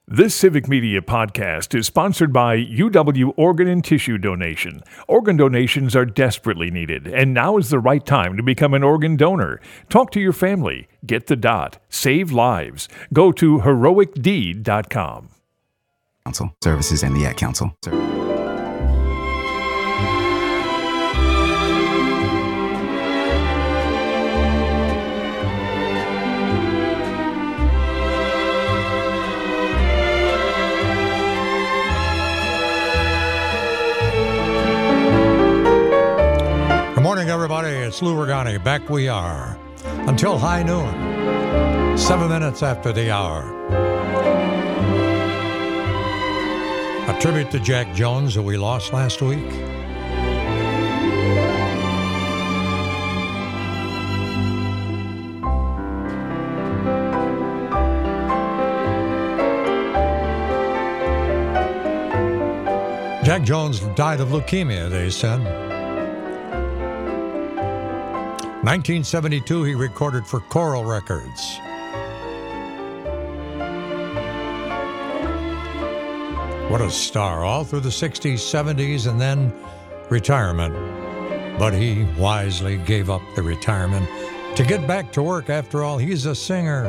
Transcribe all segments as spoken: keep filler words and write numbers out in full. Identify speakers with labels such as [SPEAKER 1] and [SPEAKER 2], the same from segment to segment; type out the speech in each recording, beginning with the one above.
[SPEAKER 1] This Civic Media podcast is sponsored by U W Organ and Tissue Donation. Organ donations are desperately needed, and now is the right time to become an organ donor. Talk to your family. Get the dot. Save lives. Go to heroic deed dot com.
[SPEAKER 2] Council Services and the Ad Council.
[SPEAKER 3] Morning, everybody. It's Lou Ragani. Back we are until high noon, seven minutes after the hour. A tribute to Jack Jones, who we lost last week. Jack Jones died of leukemia, they said. nineteen seventy-two, he recorded for Coral Records. What a star, all through the sixties, seventies, and then retirement. But he wisely gave up the retirement to get back to work. After all, he's a singer.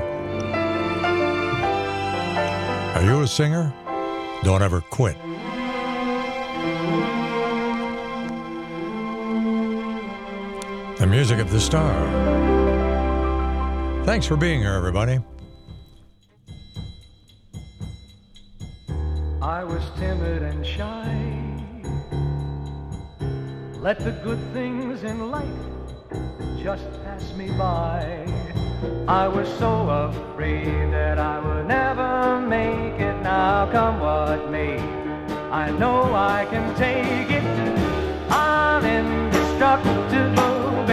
[SPEAKER 3] Are you a singer? Don't ever quit. The music of the star. Thanks for being here, everybody.
[SPEAKER 4] I was timid and shy. Let the good things in life just pass me by. I was so afraid that I would never make it. Now come what may, I know I can take it. I'm indestructible.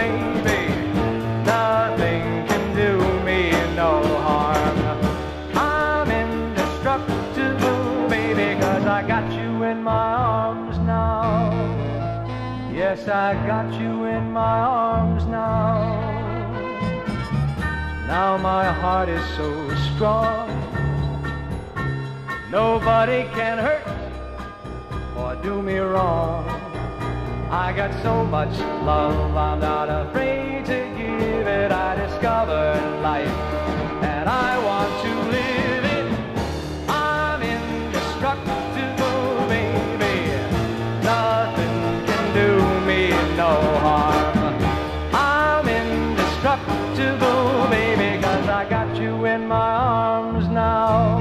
[SPEAKER 4] Nothing can do me no harm. I'm indestructible, baby, 'cause I got you in my arms now. Yes, I got you in my arms now. Now my heart is so strong. Nobody can hurt or do me wrong. I got so much love, I'm not afraid to give it. I discovered life, and I want to live it. I'm indestructible, baby. Nothing can do me no harm. I'm indestructible, baby, 'cause I got you in my arms now.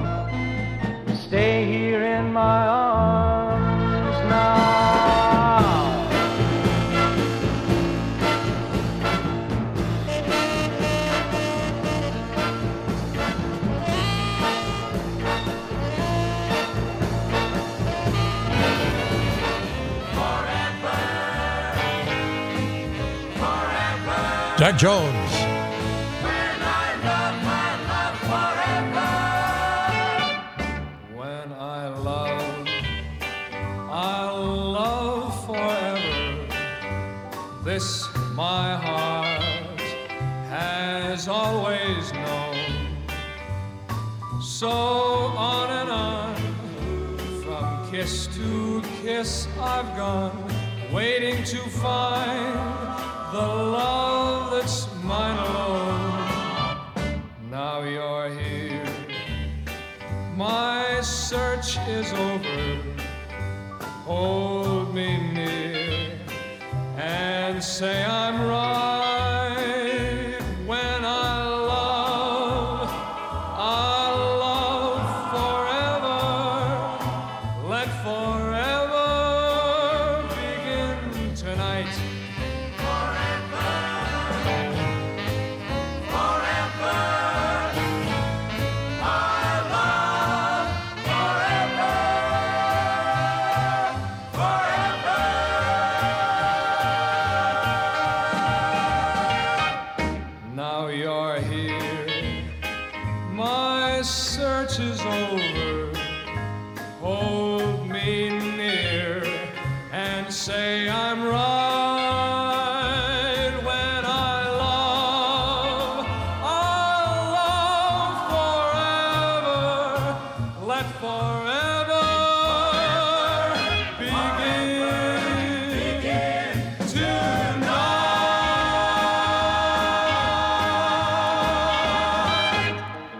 [SPEAKER 4] Stay here in my arms now.
[SPEAKER 3] Jack Jones.
[SPEAKER 4] When I love, I love forever. When I love, I'll love forever. This my heart has always known. So on and on, from kiss to kiss I've gone, waiting to find the love that's mine alone. Now you're here, my search is over. Hold me near and say I'm right. When I love, I'll love forever. Let forever begin tonight. Say I'm right. When I love, I'll love forever.
[SPEAKER 5] that forever begin tonight.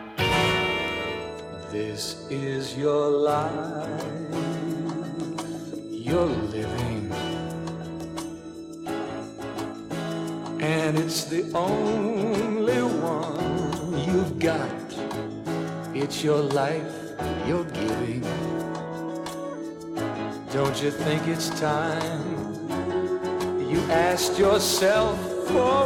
[SPEAKER 5] This is your life, you're living, and it's the only one you've got. It's your life you're giving. Don't you think it's time you asked yourself for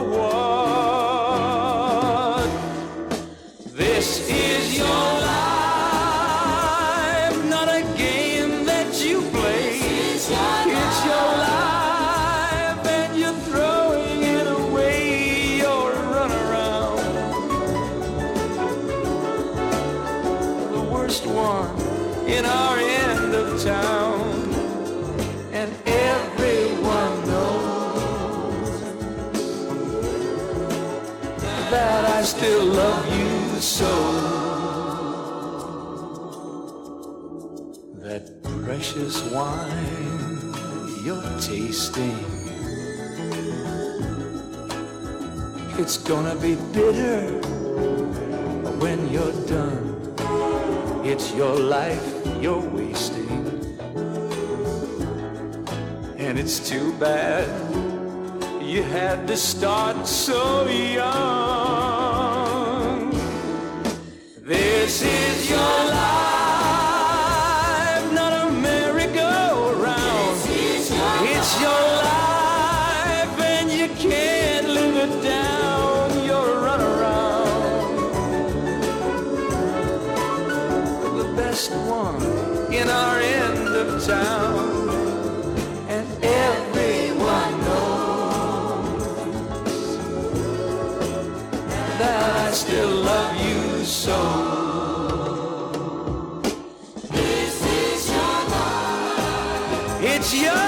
[SPEAKER 5] what? This is your life, not a game that you play. It's your life, and you're throwing it away. You're a runaround, the worst one in our end of town, and everyone knows that I still love you so. That precious wine you're tasting, it's gonna be bitter when you're done. It's your life you're wasting, and it's too bad you had to start so young. This is your life, not a merry-go-round. It's your life, and you can't live it down. You're a runaround, the best one in our end of town, and everyone knows that I still love you so. This is your life. It's your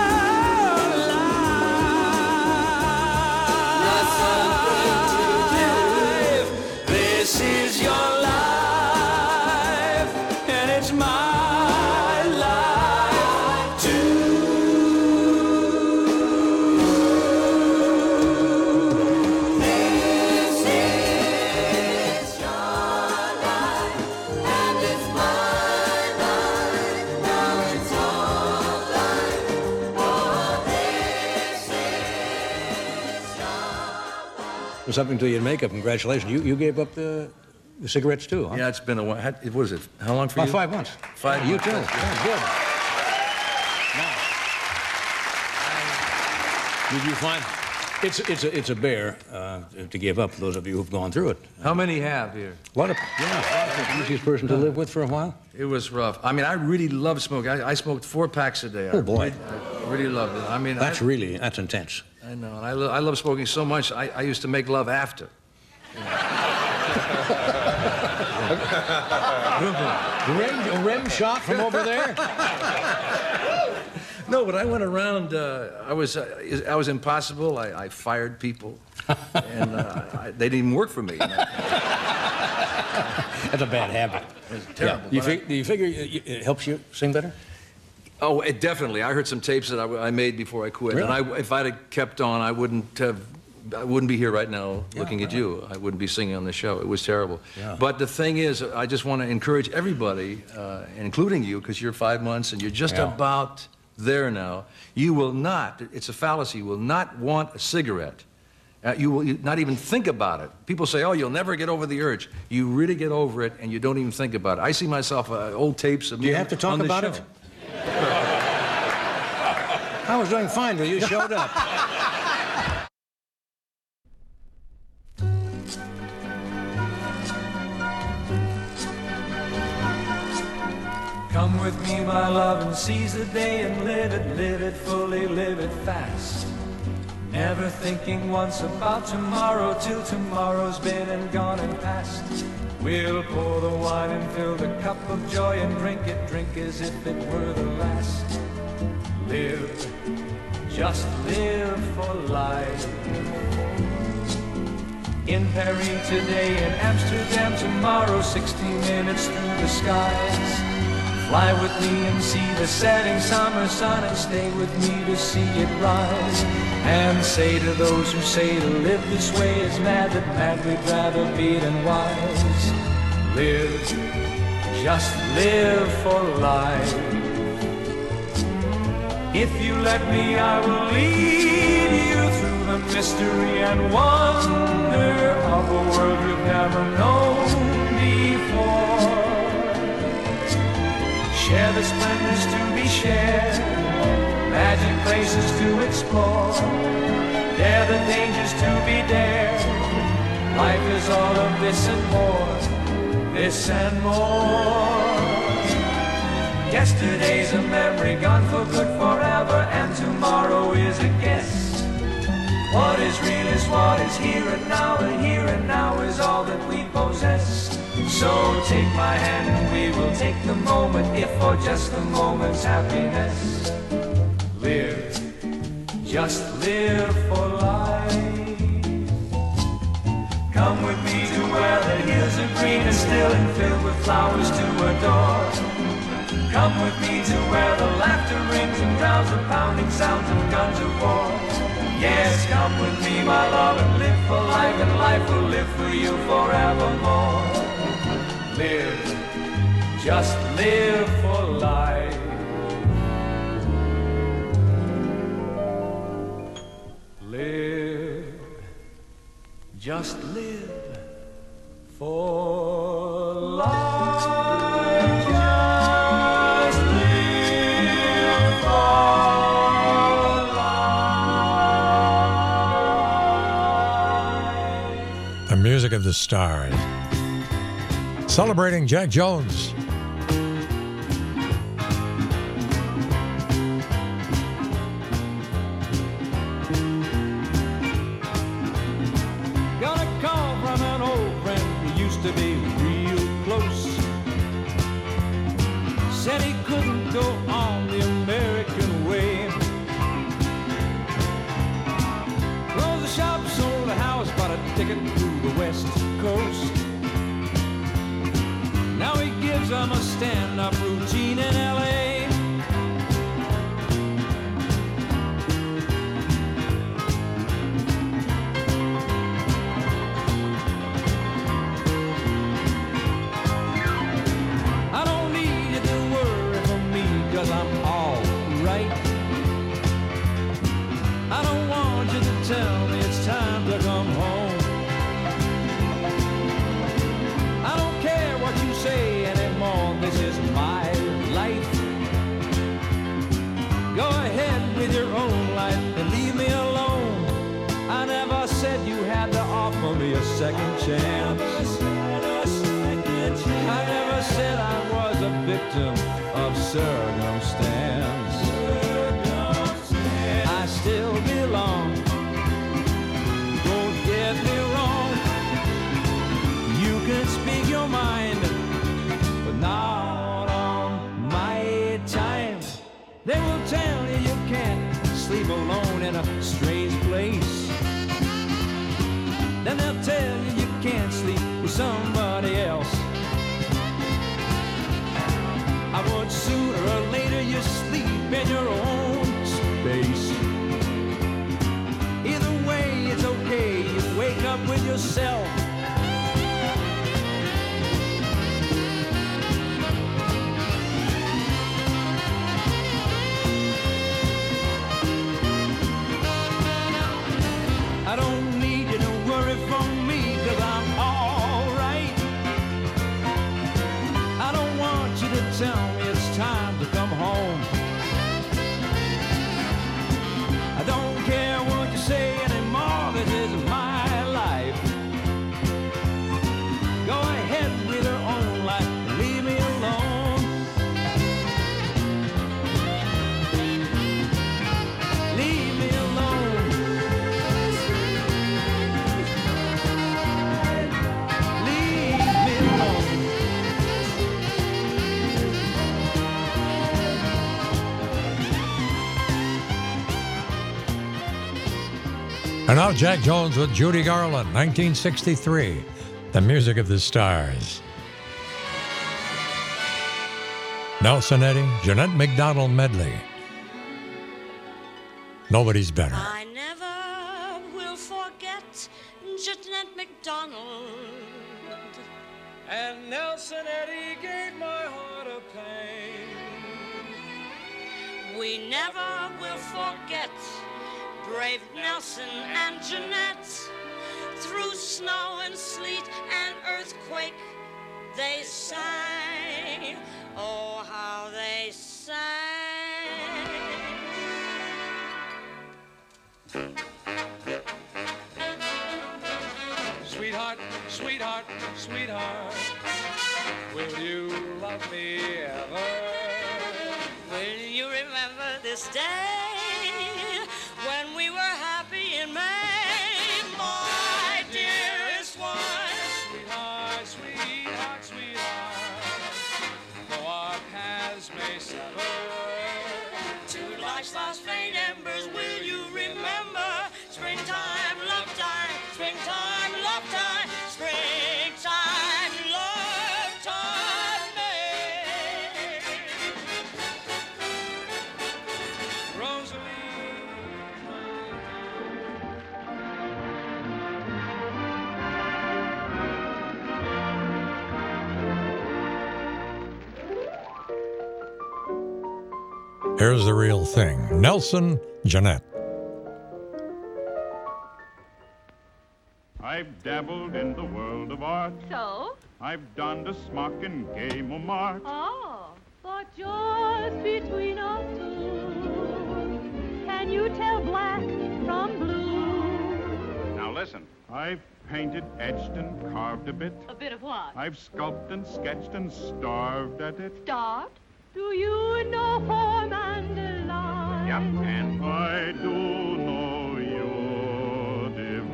[SPEAKER 5] life. This is your life, and it's my life too. This is your life, and it's my life. Now it's all life. Oh, this is your life.
[SPEAKER 6] There's something to you in makeup. Congratulations. You you gave up the, the cigarettes too, huh?
[SPEAKER 7] Yeah, it's been a while. How- What is it? How long for
[SPEAKER 6] About
[SPEAKER 7] you?
[SPEAKER 6] five months.
[SPEAKER 7] Five
[SPEAKER 6] You
[SPEAKER 7] months.
[SPEAKER 6] too.
[SPEAKER 7] That's
[SPEAKER 6] Yeah, good. Now, did you find it's it's a it's a bear uh, to give up? For those of you who've gone through it.
[SPEAKER 7] How many have here?
[SPEAKER 6] A lot of yeah, a lot of the easiest person to live with for a while.
[SPEAKER 7] It was rough. I mean, I really love smoking. I, I smoked four packs a day. I
[SPEAKER 6] Oh, boy.
[SPEAKER 7] really, I really loved it. I mean,
[SPEAKER 6] That's
[SPEAKER 7] I,
[SPEAKER 6] really that's intense.
[SPEAKER 7] I know. And I, lo- I love smoking so much. I, I used to make love after.
[SPEAKER 6] Rim, a rim shot from over there.
[SPEAKER 7] No, but I went around. Uh, I was uh, I was impossible. I, I fired people, and uh, I, they didn't even work for me.
[SPEAKER 6] That's a bad habit.
[SPEAKER 7] It's terrible.
[SPEAKER 6] Yeah. You
[SPEAKER 7] but I-
[SPEAKER 6] fig- do you figure it it helps you sing better?
[SPEAKER 7] Oh, it definitely. I heard some tapes that I, I made before I quit,
[SPEAKER 6] Really?
[SPEAKER 7] and I, if I'd have kept on, I wouldn't have. I wouldn't be here right now looking at you. I wouldn't be singing on the show. It was terrible.
[SPEAKER 6] Yeah.
[SPEAKER 7] But the thing is, I just want to encourage everybody, uh, including you, because you're five months and you're just
[SPEAKER 6] Yeah.
[SPEAKER 7] about there now. You will not. It's a fallacy. You will not want a cigarette. Uh, you will not even think about it. People say, "Oh, you'll never get over the urge." You really get over it, and you don't even think about it. I see myself uh, old tapes of
[SPEAKER 6] Do
[SPEAKER 7] me
[SPEAKER 6] you have to talk
[SPEAKER 7] on the
[SPEAKER 6] about
[SPEAKER 7] show.
[SPEAKER 6] it? I was doing fine till you showed up.
[SPEAKER 4] Come with me, my love, and seize the day and live it, live it fully, live it fast. Never thinking once about tomorrow till tomorrow's been and gone and past. We'll pour the wine and fill the cup of joy and drink it, drink as if it were the last. Live, just live for life. In Paris today, in Amsterdam tomorrow, sixty minutes through the skies. Fly with me and see the setting summer sun, and stay with me to see it rise. And say to those who say to live this way is mad, that mad we'd rather be than wise. Live, just live for life. If you let me, I will lead you through the mystery and wonder of a world you've never known before. Share the splendors to be shared, magic places to explore, dare the dangers to be dared. Life is all of this and more, this and more. Yesterday's a memory gone for good forever, and tomorrow is a guess. What is real is what is here and now, and here and now is all that we possess. So take my hand and we will take the moment, if for just the moment's happiness. Live, just live for life. Come with me to where the hills are green and still and filled with flowers to adore. Come with me to where the laughter rings and drowns the pounding sounds of guns of war. Yes, come with me, my love, and live for life, and life will live for you forevermore. Live, just live for life. Live, just live for life. Just live for life.
[SPEAKER 3] The music of the stars. Celebrating Jack Jones.
[SPEAKER 5] Got a call from an old friend who used to be real close. Said he couldn't go on the American way. Closed the shop, sold the house, bought a ticket to the West Coast. Now he gives them a stand-up routine in L A. I don't need you to worry for me, 'cause I'm all right. I don't want you to tell me it's time to come home. I don't care what you say anymore, this is my life. Go ahead with your own life and leave me alone. I never said you had to offer me a second chance. I never said I was a victim of circumstance. I still belong. Don't get me wrong. You can speak your mind, but not on my time. They will tell you you can't sleep alone in a strange place. Then they'll tell you you can't sleep with somebody else. I want sooner or later you sleep in your own space. Either way, it's okay, you wake up with yourself. I don't need you to worry for me, 'cause I'm all right. I don't want you to tell me it's time to come home. I don't care what you say anymore, this is my life. Go ahead with your own life, leave me alone. Leave me alone. Leave me alone.
[SPEAKER 3] And now Jack Jones with Judy Garland, nineteen sixty-three, The Music of the Stars. Nelson Eddy, Jeanette MacDonald medley. Nobody's better.
[SPEAKER 8] I never will forget Jeanette MacDonald.
[SPEAKER 5] And Nelson Eddy gave my heart a pain.
[SPEAKER 8] We never will forget brave Nelson and Jeanette. Through snow and sleet and earthquake, they sang. Oh, how they sang.
[SPEAKER 5] Sweetheart, sweetheart, sweetheart, will you love me ever?
[SPEAKER 8] Will you remember this day when we were happy in May, my dearest one?
[SPEAKER 5] Sweetheart, sweetheart, sweetheart, though our paths may sever,
[SPEAKER 8] To life's last faint embers, will you remember? Springtime, love time, springtime, love time, springtime, love time, May.
[SPEAKER 5] Rosalie.
[SPEAKER 3] Here's the real thing. Nelson, Jeanette.
[SPEAKER 9] I've dabbled in the world of art.
[SPEAKER 10] So?
[SPEAKER 9] I've donned a smock and gay Montmartre.
[SPEAKER 10] Oh, but just between us two, can you tell black from blue?
[SPEAKER 9] Now listen, I've painted, etched, and carved a bit.
[SPEAKER 10] A bit of what?
[SPEAKER 9] I've sculpted and sketched and starved at it.
[SPEAKER 10] Starved? Do you know form and line?
[SPEAKER 9] Yep, and I do know you're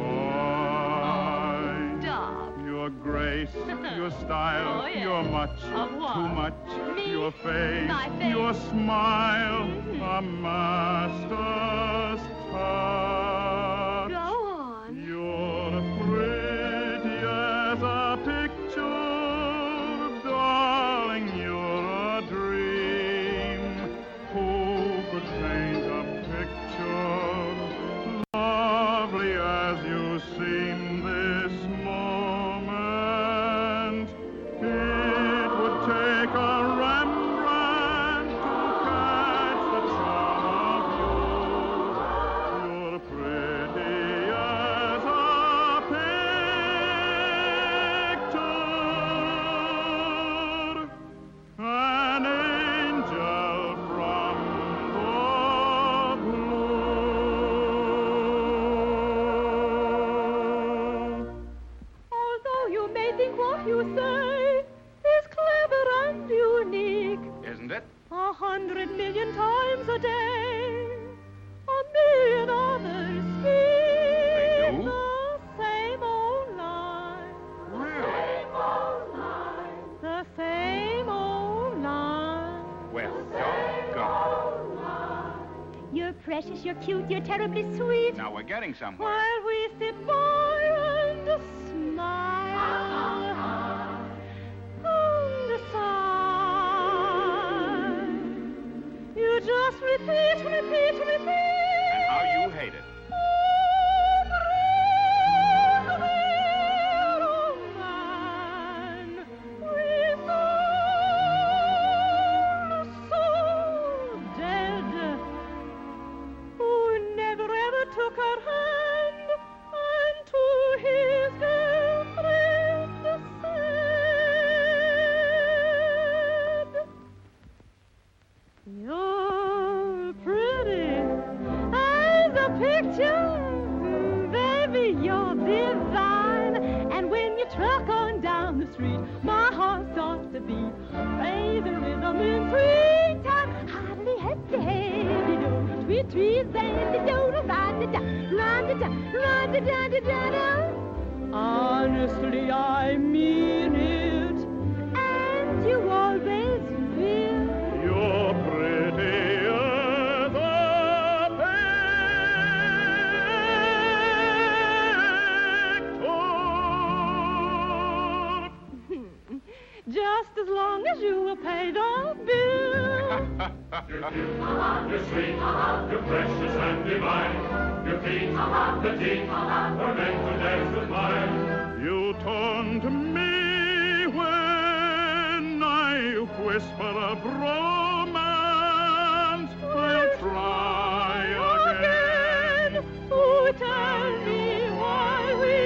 [SPEAKER 9] divine.
[SPEAKER 10] Stop.
[SPEAKER 9] Your grace, your style,
[SPEAKER 10] Oh, yeah.
[SPEAKER 9] your much,
[SPEAKER 10] Of what?
[SPEAKER 9] too much,
[SPEAKER 10] Me?
[SPEAKER 9] your face,
[SPEAKER 10] My face?
[SPEAKER 9] your smile,
[SPEAKER 10] Mhm.
[SPEAKER 9] a master's touch.
[SPEAKER 10] Go on.
[SPEAKER 9] You're pretty as a picture, darling, you're a dream. Who could paint a picture lovely as you seem this moment? It would take a Rembrandt to catch the charm of you. You're pretty as a picture, an angel from the blue.
[SPEAKER 10] Although you may think what you say is clever and unique,
[SPEAKER 9] Isn't it?
[SPEAKER 10] a hundred million times a day, a million others speak
[SPEAKER 9] do?
[SPEAKER 10] the same old line.
[SPEAKER 9] Really?
[SPEAKER 10] The same old line.
[SPEAKER 9] Well, doggone.
[SPEAKER 10] You're precious, you're cute, you're terribly sweet.
[SPEAKER 9] Now we're getting somewhere.
[SPEAKER 10] While we sit by and smile and sigh, you just repeat, repeat, repeat.
[SPEAKER 9] And how you hate it.
[SPEAKER 10] Took her hand and to his dear friend said, "You're pretty as a picture, baby, you're divine. And when you truck on down the street, my heart starts to beat. Play the rhythm in sweet time, hardly had to have you know, sweet trees and the dodo, ra-da-da, ra-da-da, ra-da-da-da-da-da. Honestly, I mean it, and you always will.
[SPEAKER 9] You're pretty as a
[SPEAKER 10] dollar bill.
[SPEAKER 9] You're sweet, you're precious and divine. Your feet, the teeth, were meant to dance with mine. You turn to me when I whisper of romance. I'll try again.
[SPEAKER 10] Oh, tell me why we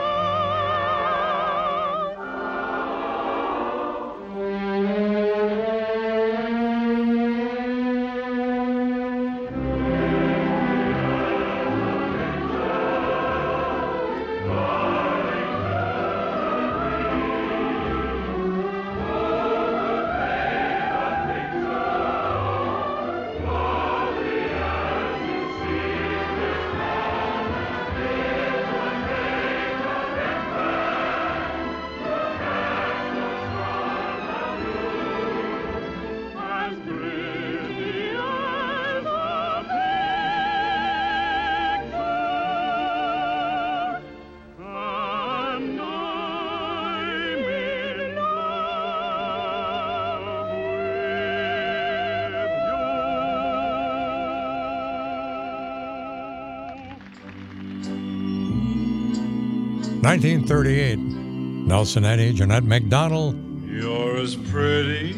[SPEAKER 3] nineteen thirty-eight, Nelson Eddy, Jeanette MacDonald.
[SPEAKER 11] You're as pretty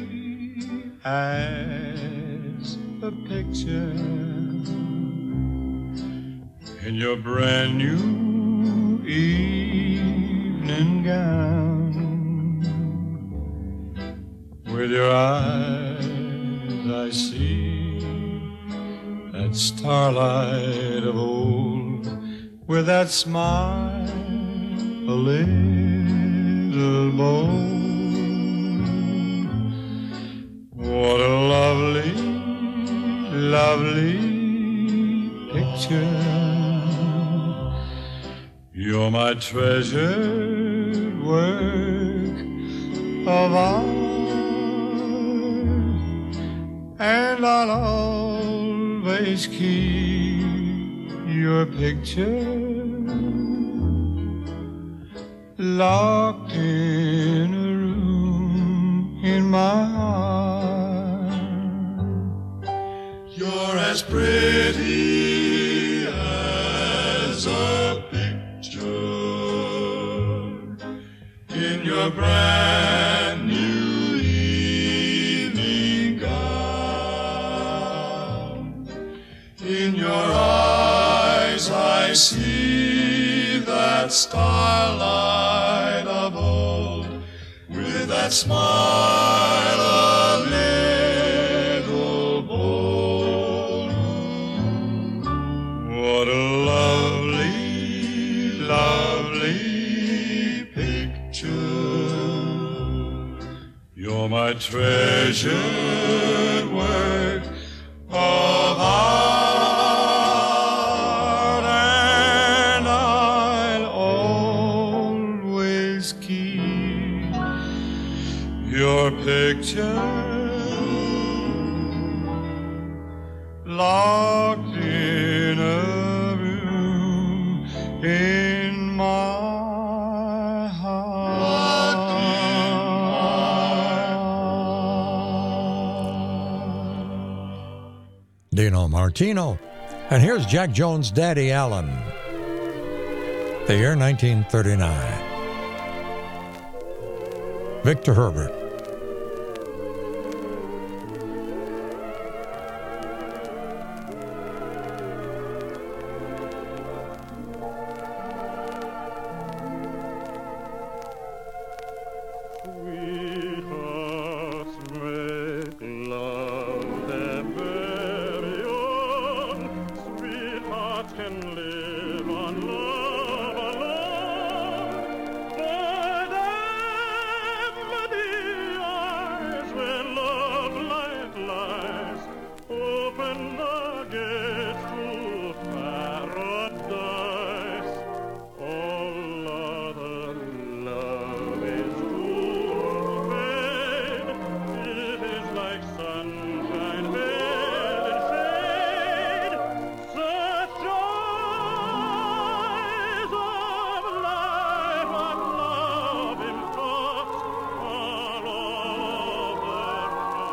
[SPEAKER 11] as a picture in your brand new evening gown. With your eyes I see that starlight of old, with that smile a little bold. What a lovely, lovely picture. You're my treasured work of art, and I'll always keep your picture locked in a room in my heart. You're as pretty as a picture in your brand new evening gown. In your eyes I see that starlight of old, with that smile a little bold. What a lovely, lovely picture. You're my treasured work of art, and I'll always keep your picture locked in a room in my heart.
[SPEAKER 3] Dino Martino. And here's Jack Jones' Daddy Allen. The year nineteen thirty-nine. Victor Herbert.
[SPEAKER 9] Sweethearts make love their very own. Sweethearts can live on love alone. But ever the eyes where love light lies open the gates to paradise. All other love is doomed to fade. It is like sunshine veiled in shade. Such joys of life and love in talks are all over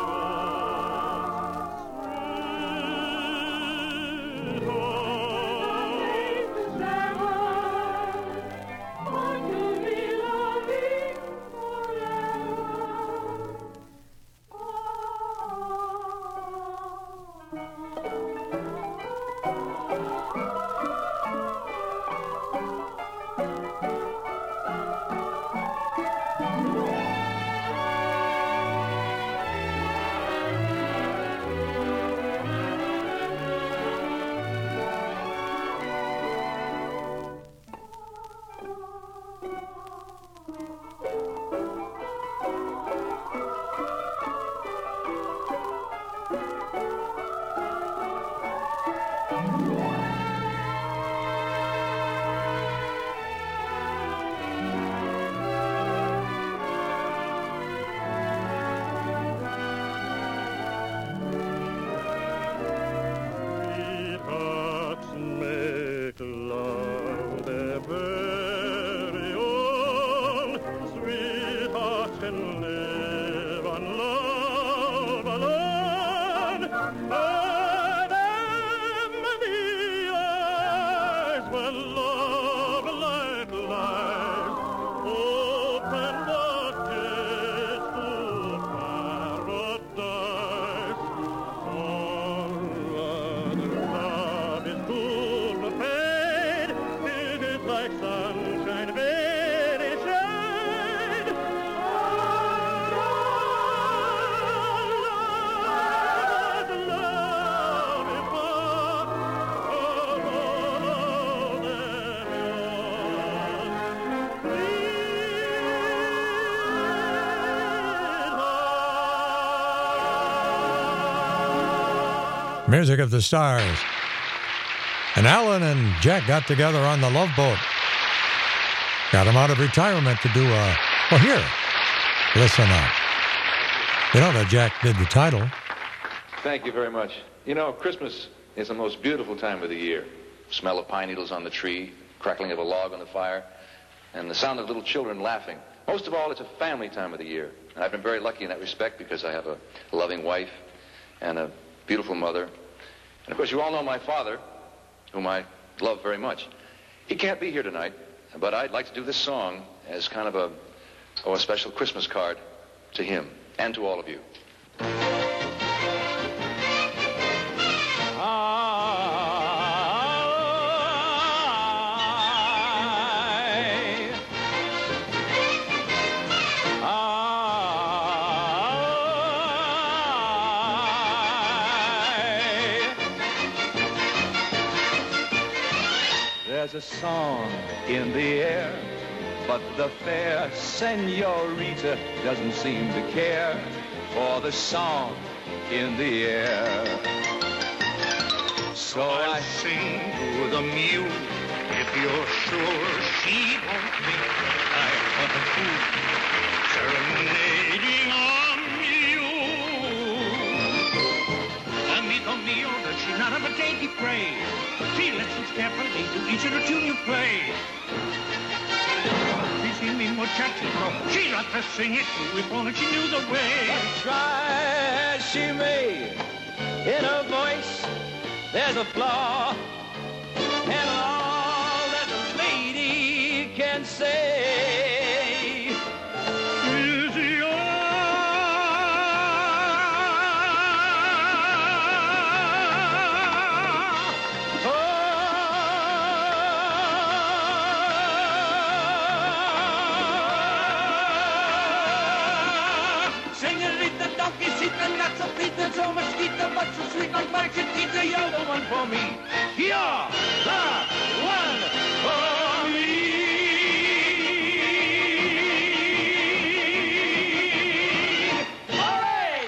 [SPEAKER 3] Music of the Stars. And Alan and Jack got together on the Love Boat. Got him out of retirement to do a, well, here, listen up. You know that Jack did the title.
[SPEAKER 7] Thank you very much. You know, Christmas is the most beautiful time of the year. Smell of pine needles on the tree, crackling of a log on the fire, and the sound of little children laughing. Most of all, it's a family time of the year. And I've been very lucky in that respect because I have a loving wife and a beautiful mother. And of course, you all know my father, whom I love very much. He can't be here tonight, but I'd like to do this song as kind of a, oh, a special Christmas card to him and to all of you.
[SPEAKER 4] There's a song in the air, but the fair senorita doesn't seem to care for the song in the air. So
[SPEAKER 11] I'll
[SPEAKER 4] I
[SPEAKER 11] sing to the mule if you're sure she won't think I'm a fool serenading on you. Amigo mio, that she's not of a dainty prey. She listens carefully to each of the tune you play. She's mi muchachito, she'd like to sing it too if only she knew the way.
[SPEAKER 4] try as she may, in her voice there's a flaw, and all that the lady can say
[SPEAKER 11] is yours.
[SPEAKER 4] Senorita, donkeycita, not so sweet and so mosquito, but so sweet like my chiquita. You're the one for me. You're the one for me. Hooray!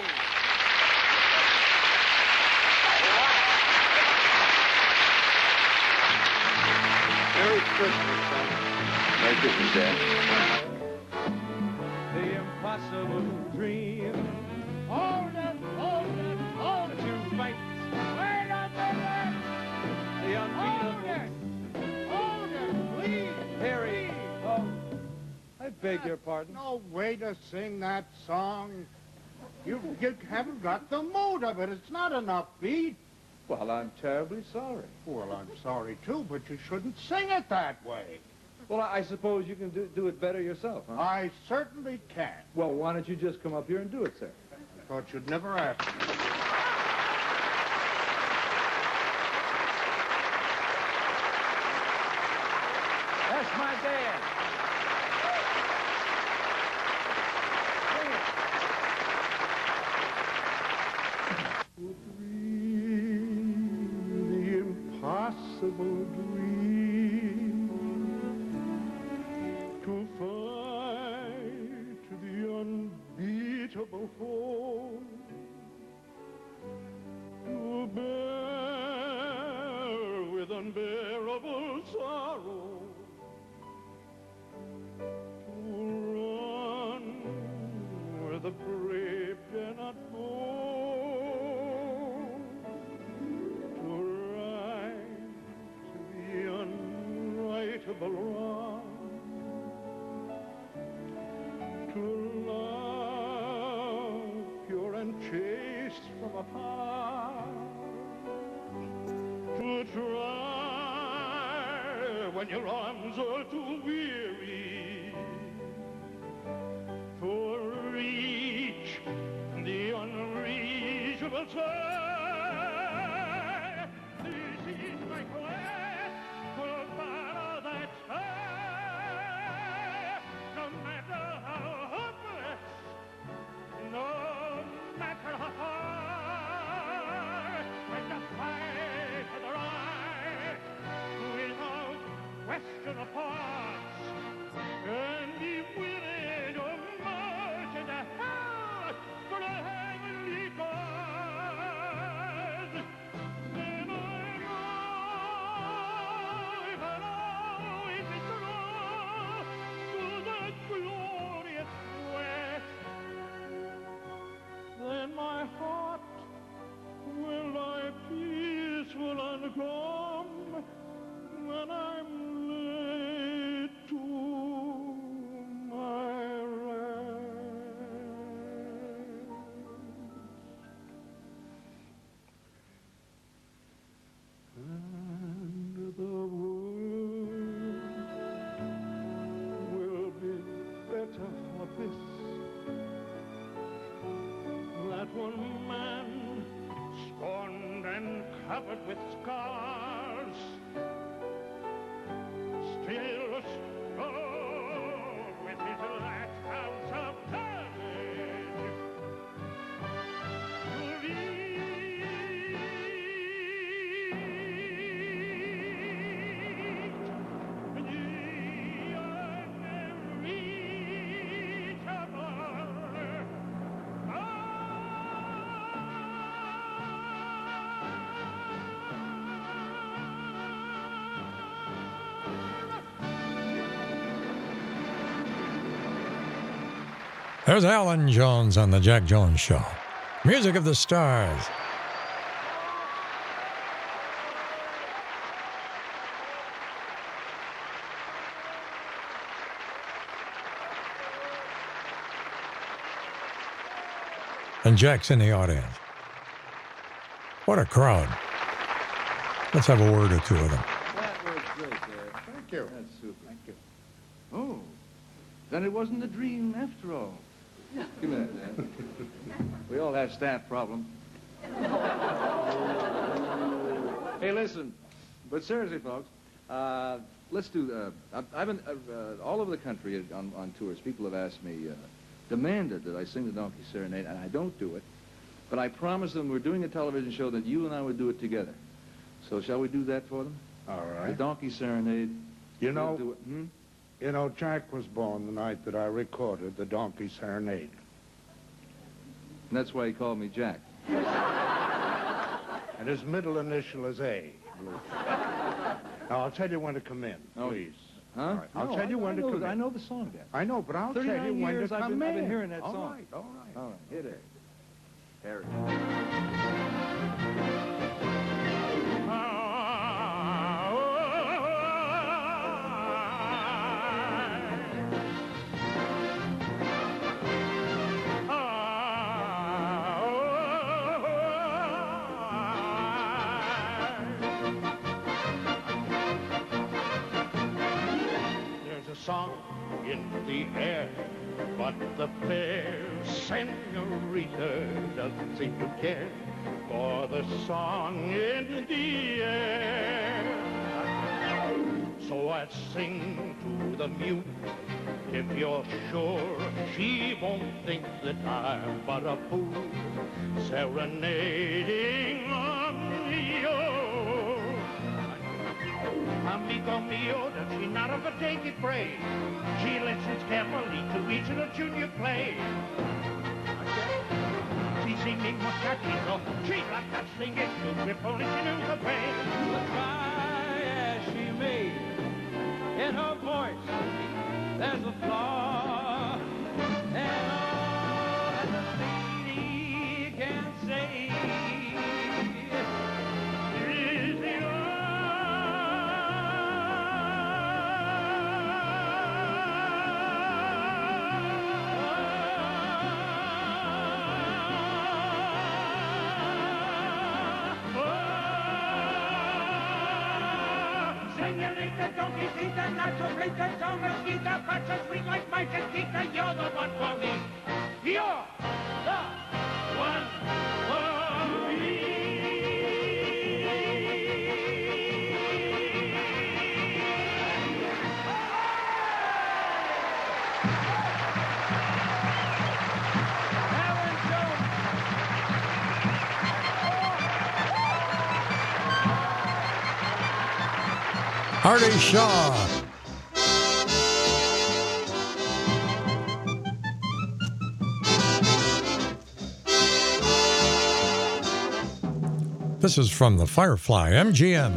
[SPEAKER 7] Merry Christmas. Merry Christmas, Dad.
[SPEAKER 4] The impossible dream. Hold it, hold it, hold it. To fight. Wait on the left. The unbeatable. Hold it, hold it, please. Harry. Oh, I beg your pardon.
[SPEAKER 12] No way to sing that song. You, you haven't got the mood of it. It's not enough beat.
[SPEAKER 4] Well, I'm terribly sorry.
[SPEAKER 12] Well, I'm sorry, too, but you shouldn't sing it that way.
[SPEAKER 4] Well, I suppose you can do, do it better yourself, huh?
[SPEAKER 12] I certainly can.
[SPEAKER 4] Well, why don't you just come up here and do it, sir?
[SPEAKER 12] I thought you'd never ask me.
[SPEAKER 4] That's my dad.
[SPEAKER 12] The impossible dream to fight the unbeatable foe, to bear with unbearable sorrow, to run where the brave cannot go, to right the unrightable wrong, to love pure and chaste from afar, to try when your arms are too weary, to reach the unreachable sky. This is my quest to follow that sky, no matter how hopeless, no matter how far, and to fight for the right without question or pause, and be willing to march into hell for the heavenly cause.
[SPEAKER 9] old man, scorned and covered with scars, still strode with his last ounce of courage. You'll
[SPEAKER 3] There's Alan Jones on the Jack Jones Show. Music of the Stars. And Jack's in the audience. What a crowd. Let's have a word or two with them.
[SPEAKER 7] That was great there.
[SPEAKER 12] Thank you.
[SPEAKER 7] That's super.
[SPEAKER 12] Thank you.
[SPEAKER 7] Oh, then it wasn't a dream after all. Give me that, Dan. We all have staff problems. Hey, listen. But seriously, folks, uh, let's do. Uh, I've, I've been uh, all over the country on, on tours. People have asked me, uh, demanded that I sing the Donkey Serenade, and I don't do it. But I promised them we're doing a television show that you and I would do it together. So shall we do that for them?
[SPEAKER 12] All right.
[SPEAKER 7] The Donkey Serenade.
[SPEAKER 12] You know,
[SPEAKER 7] We'll do it. Hmm?
[SPEAKER 12] you know, Jack was born the night that I recorded the Donkey Serenade.
[SPEAKER 7] And that's why he called me Jack.
[SPEAKER 12] And his middle initial is A. Now, I'll tell you when to come in,
[SPEAKER 7] Oh.
[SPEAKER 12] please.
[SPEAKER 7] Huh?
[SPEAKER 12] All right, I'll
[SPEAKER 7] No,
[SPEAKER 12] tell you
[SPEAKER 7] I,
[SPEAKER 12] when
[SPEAKER 7] I
[SPEAKER 12] to
[SPEAKER 7] know,
[SPEAKER 12] come
[SPEAKER 7] I
[SPEAKER 12] in.
[SPEAKER 7] know the song, Dan.
[SPEAKER 12] I know, but I'll tell you
[SPEAKER 7] thirty-nine
[SPEAKER 12] when
[SPEAKER 7] years
[SPEAKER 12] to
[SPEAKER 7] I've
[SPEAKER 12] come
[SPEAKER 7] been,
[SPEAKER 12] in.
[SPEAKER 7] I've been hearing that
[SPEAKER 12] all
[SPEAKER 7] song.
[SPEAKER 12] All right, all right,
[SPEAKER 7] All right, hit it. Harry.
[SPEAKER 9] There's a song in the air, but the fair senorita doesn't seem to care for the song in the air. So I sing to the mute, if you're sure she won't think that I'm but a fool serenading on you. Amigo mio, does she not of a take it brave? She listens carefully to each of the junior plays. She's singing muchachito, she's like that singing too, if only she knew the way.
[SPEAKER 5] Try as she may, in her voice there's a flaw, and all that the lady can say is the
[SPEAKER 9] Senorita, don't you see that not so great that song is Gita, but so sweet like my Chiquita, you're the one for me. You're the one for me.
[SPEAKER 5] Alan Jones.
[SPEAKER 3] Artie Shaw. This is from the Firefly, M G M.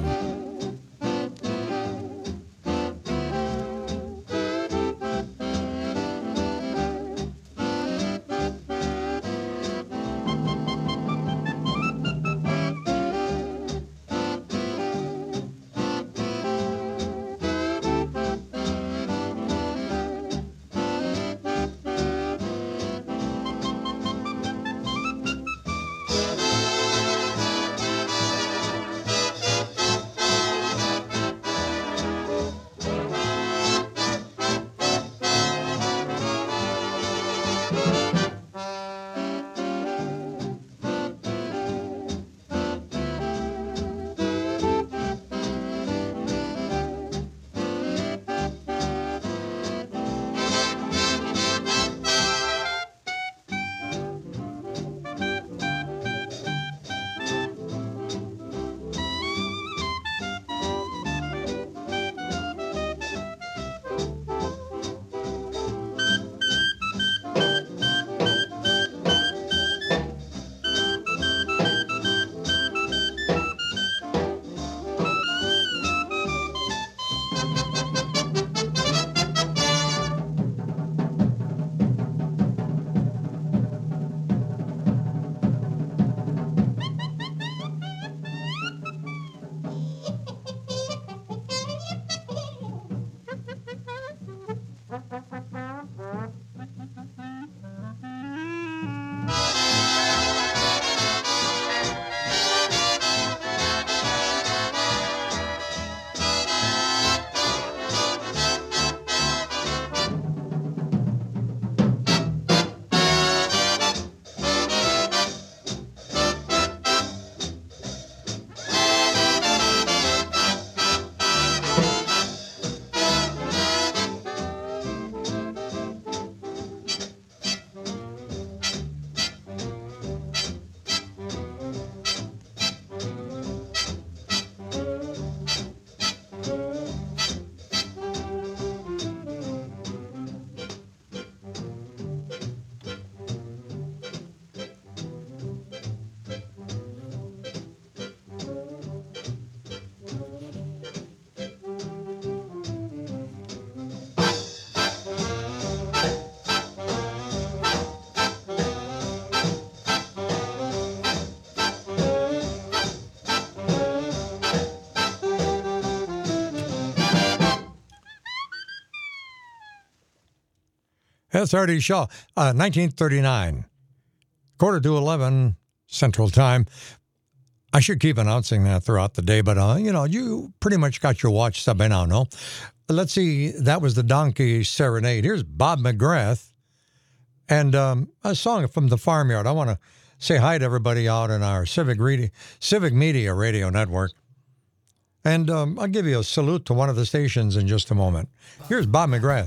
[SPEAKER 3] Yes, Artie Shaw, uh, nineteen thirty-nine, quarter to eleven Central Time. I should keep announcing that throughout the day, but, uh, you know, you pretty much got your watch set by now, no? Let's see, that was the Donkey Serenade. Here's Bob McGrath and um, a song from the Farmyard. I want to say hi to everybody out in our Civic, Redi- Civic Media Radio Network. And um, I'll give you a salute to one of the stations in just a moment. Here's Bob McGrath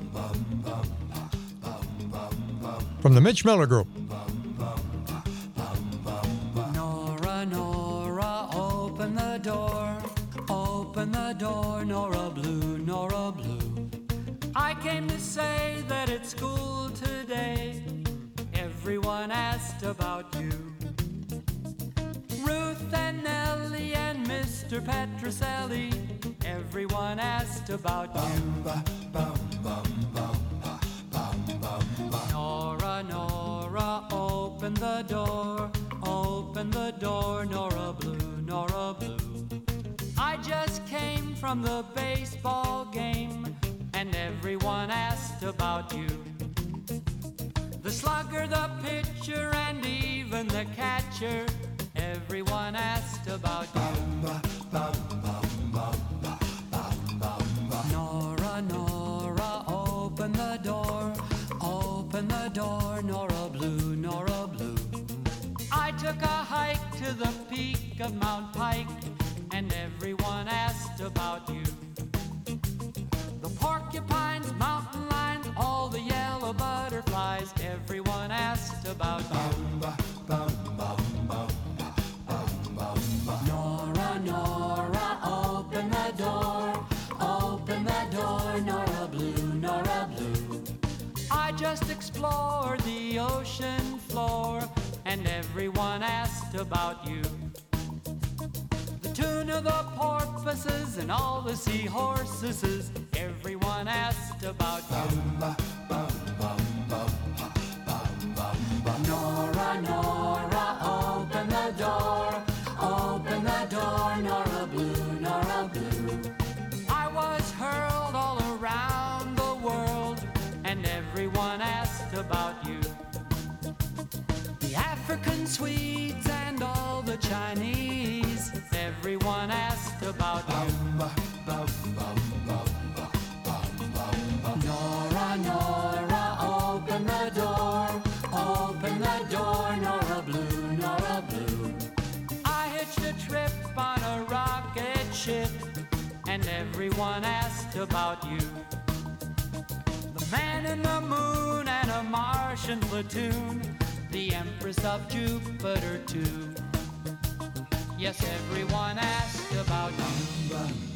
[SPEAKER 3] from the Mitch Miller Group.
[SPEAKER 5] Nora, Nora, open the door. Open the door, Nora Blue, Nora Blue. I came to say that at school today, everyone asked about you. Ruth and Nellie and Mister Petroselli, everyone asked about you. Nora, Nora, open the door, open the door, Nora Blue, Nora Blue. I just came from the baseball game, and everyone asked about you. The slugger, the pitcher, and even the catcher, everyone asked about you. Nora, Nora, open the door, open the door, Nora Blue, Nora Blue. I took a hike to the peak of Mount Pike, and everyone asked about you. The porcupines, mountain lions, all the yellow butterflies, everyone asked about you. Nora, Nora, open the door, open the door, Nora Blue, Nora Blue. I just explored the ocean floor, and everyone asked about you. The tuna, the porpoises, and all the seahorses, everyone asked about you. Nora, Nora, open the door, open the door, Nora Blue, Nora Blue. I was hurled all around the world, and everyone asked about you. The African Swedes and all the Chinese, everyone asked about you. Nora, Nora, open the door, open the door, Nora Blue, Nora Blue. I hitched a trip on a rocket ship, and everyone asked about you. The man in the moon and a Martian platoon, the Empress of Jupiter too. Yes, everyone asked about you.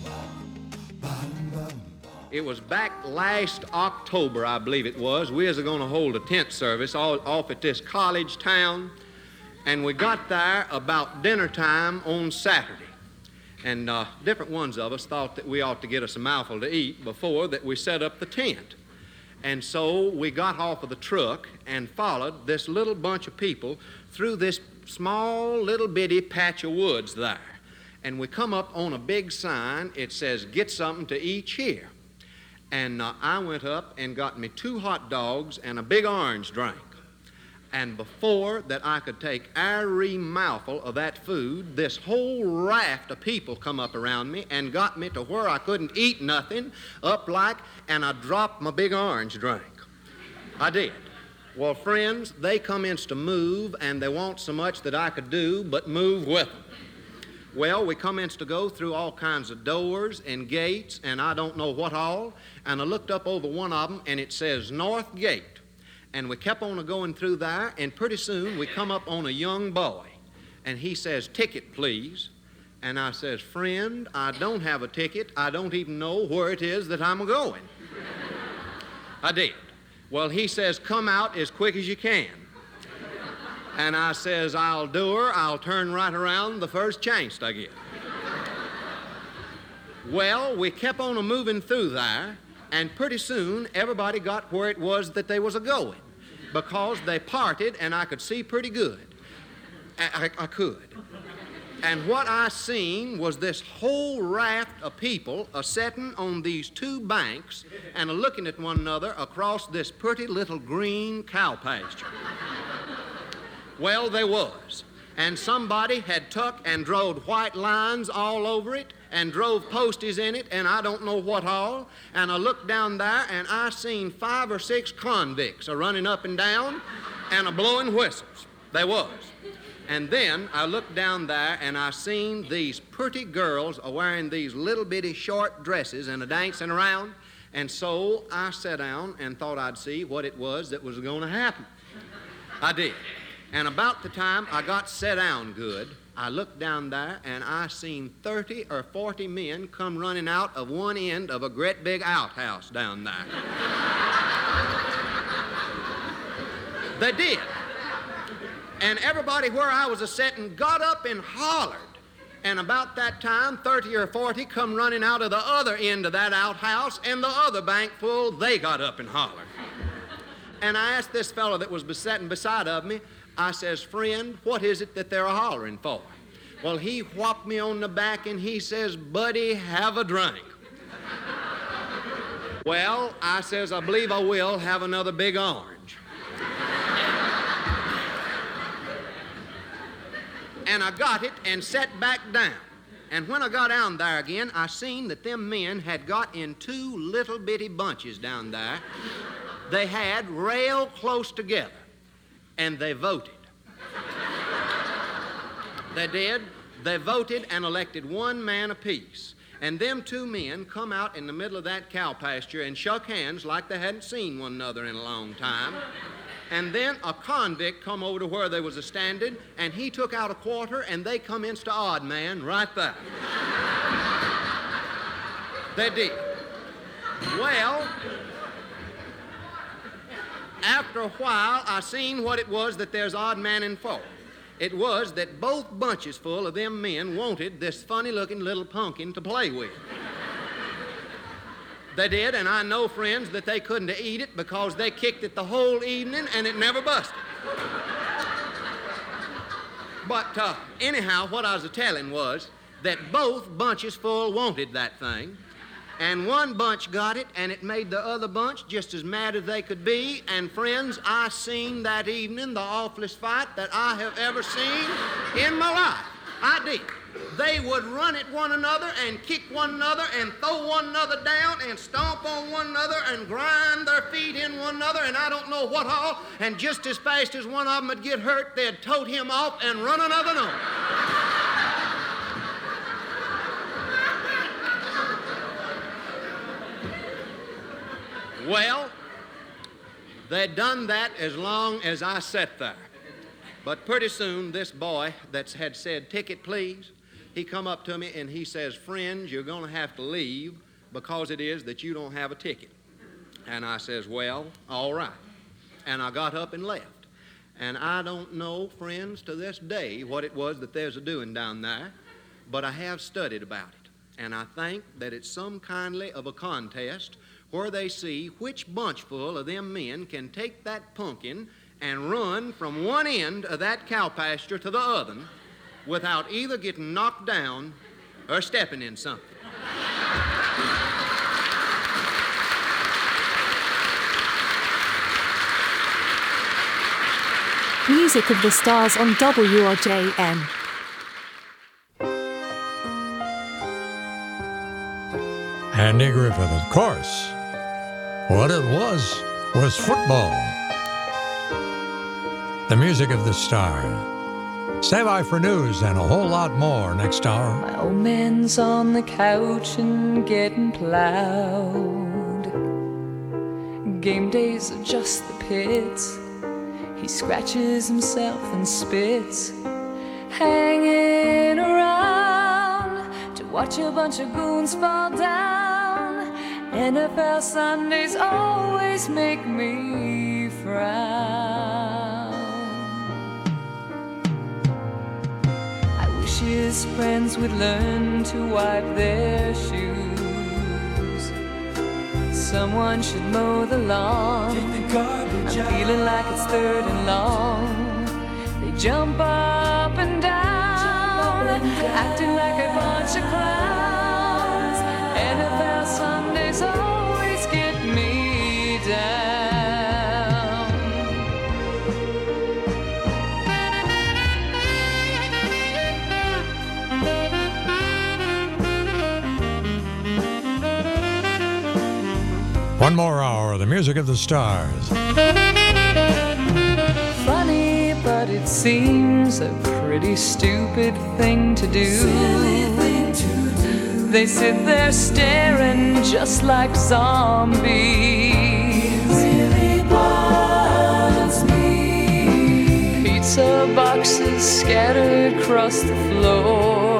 [SPEAKER 13] It was back last October, I believe it was. We was going to hold a tent service all, off at this college town, and we got there about dinner time on Saturday. And uh, different ones of us thought that we ought to get us a mouthful to eat before that we set up the tent. And so we got off of the truck and followed this little bunch of people through this small little bitty patch of woods there. And we come up on a big sign. It says, "Get something to eat here." And uh, I went up and got me two hot dogs and a big orange drink. And before that I could take every mouthful of that food, this whole raft of people come up around me and got me to where I couldn't eat nothing, up like, and I dropped my big orange drink. I did. Well, friends, they commenced to move, and they want so much that I could do but move with them. Well, we commenced to go through all kinds of doors and gates, and I don't know what all, and I looked up over one of them, and it says North Gate. And we kept on going through there, and pretty soon we come up on a young boy, and he says, "Ticket, please." And I says, "Friend, I don't have a ticket. I don't even know where it is that I'm going." I did. Well, he says, "Come out as quick as you can." And I says, "I'll do her. I'll turn right around the first chance I get." Well, we kept on a moving through there, and pretty soon everybody got where it was that they was a-going, because they parted and I could see pretty good. I, I, I could. And what I seen was this whole raft of people a-setting on these two banks and a-looking at one another across this pretty little green cow pasture. Well, they was. And somebody had took and drove white lines all over it and drove posties in it and I don't know what all. And I looked down there and I seen five or six convicts a-running up and down and a-blowing whistles. They was. And then I looked down there and I seen these pretty girls a-wearing these little bitty short dresses and a-dancing around. And so I sat down and thought I'd see what it was that was going to happen. I did. And about the time I got set down good, I looked down there and I seen thirty or forty men come running out of one end of a great big outhouse down there. They did. And everybody where I was a-setting got up and hollered. And about that time, thirty or forty come running out of the other end of that outhouse, and the other bank full, they got up and hollered. And I asked this fellow that was sitting beside of me, I says, friend, what is it that they're hollering for? Well, he whopped me on the back and he says, buddy, have a drink. Well, I says, I believe I will have another big orange. And I got it and sat back down. And when I got down there again, I seen that them men had got in two little bitty bunches down there. They had rail close together. And they voted. They did. They voted and elected one man apiece. And them two men come out in the middle of that cow pasture and shook hands like they hadn't seen one another in a long time. And then a convict come over to where they was a-standing, and he took out a quarter, and they come insta odd man right there. They did. Well, after a while, I seen what it was that there's odd man in for. It was that both bunches full of them men wanted this funny-looking little pumpkin to play with. They did, and I know, friends, that they couldn't eat it because they kicked it the whole evening and it never busted. But uh, anyhow, what I was a-telling was that both bunches full wanted that thing. And one bunch got it, and it made the other bunch just as mad as they could be. And friends, I seen that evening the awfulest fight that I have ever seen in my life. I did. They would run at one another and kick one another and throw one another down and stomp on one another and grind their feet in one another and I don't know what all. And just as fast as one of them would get hurt, they'd tote him off and run another on. Well, they'd done that as long as I sat there. But pretty soon, this boy that had said, ticket, please, he come up to me and he says, friends, you're going to have to leave because it is that you don't have a ticket. And I says, well, all right. And I got up and left. And I don't know, friends, to this day what it was that there's a doing down there, but I have studied about it. And I think that it's some kindly of a contest where they see which bunchful of them men can take that pumpkin and run from one end of that cow pasture to the other without either getting knocked down or stepping in something.
[SPEAKER 14] Music of the Stars on W R J M.
[SPEAKER 3] Andy Griffith, of course. What it was, was football. The music of the star. Stand by for news and a whole lot more next hour.
[SPEAKER 15] My old man's on the couch and getting plowed. Game days are just the pits. He scratches himself and spits, hanging around to watch a bunch of goons fall down. N F L Sundays always make me frown. I wish his friends would learn to wipe their shoes. Someone should mow the lawn. Take the garbage I'm feeling out. Like it's third and long. They jump up and down, jump up and down.
[SPEAKER 3] One more hour of the music of the stars.
[SPEAKER 15] Funny, but it seems a pretty stupid thing to do. Silly thing to do. They sit there staring just like zombies. It really bothers me. Pizza boxes scattered across the floor.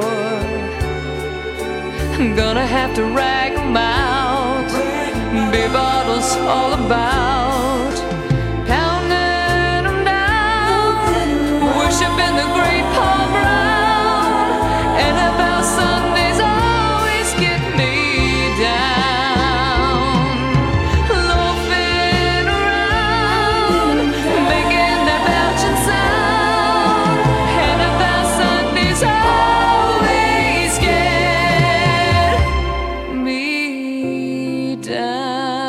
[SPEAKER 15] I'm gonna have to rag them out. Beer bottles all about. Pounding them down. Worshiping the great Paul Brown. And about Sundays always get me down. Loafing around. Making that belching sound. And about Sundays always get me down.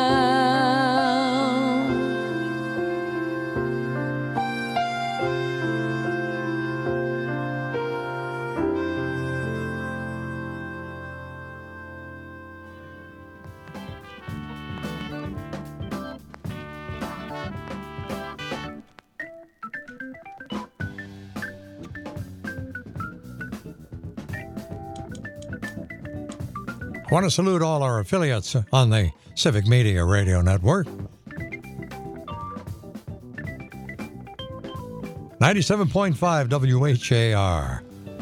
[SPEAKER 3] I want to salute all our affiliates on the Civic Media Radio Network. ninety-seven point five W H A R,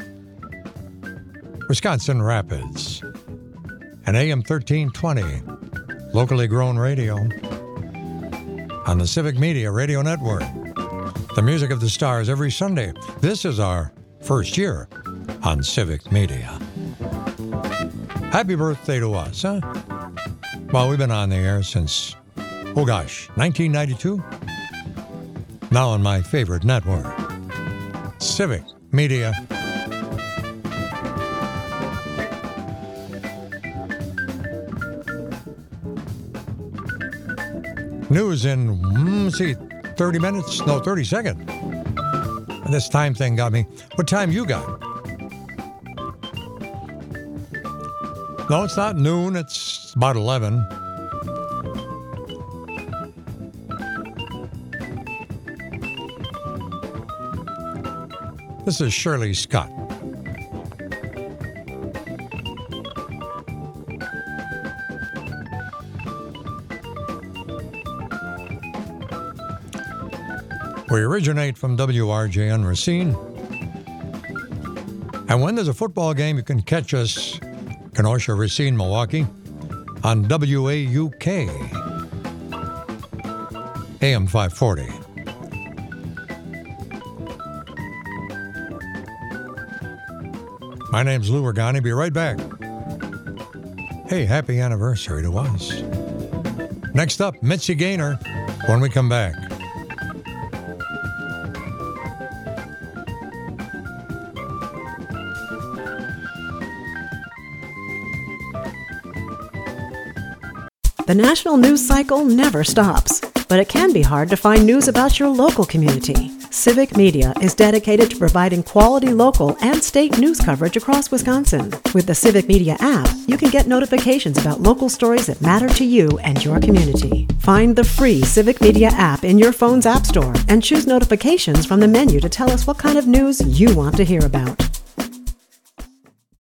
[SPEAKER 3] Wisconsin Rapids, and A M thirteen twenty, locally grown radio, on the Civic Media Radio Network. The music of the stars every Sunday. This is our first year on Civic Media. Happy birthday to us, huh? Well, we've been on the air since, oh gosh, nineteen ninety-two? Now on my favorite network, Civic Media. News in, mm, let's see, thirty minutes? No, thirty seconds. And this time thing got me. What time you got? No, it's not noon. It's about eleven. This is Shirley Scott. We originate from W R J N Racine. And when there's a football game, you can catch us Kenosha, Racine, Milwaukee, on W A U K, A M five forty. My name's Lou Regani. Be right back. Hey, happy anniversary to us. Next up, Mitzi Gaynor, when we come back.
[SPEAKER 16] The national news cycle never stops, but it can be hard to find news about your local community. Civic Media is dedicated to providing quality local and state news coverage across Wisconsin. With the Civic Media app, you can get notifications about local stories that matter to you and your community. Find the free Civic Media app in your phone's app store and choose notifications from the menu to tell us what kind of news you want to hear about.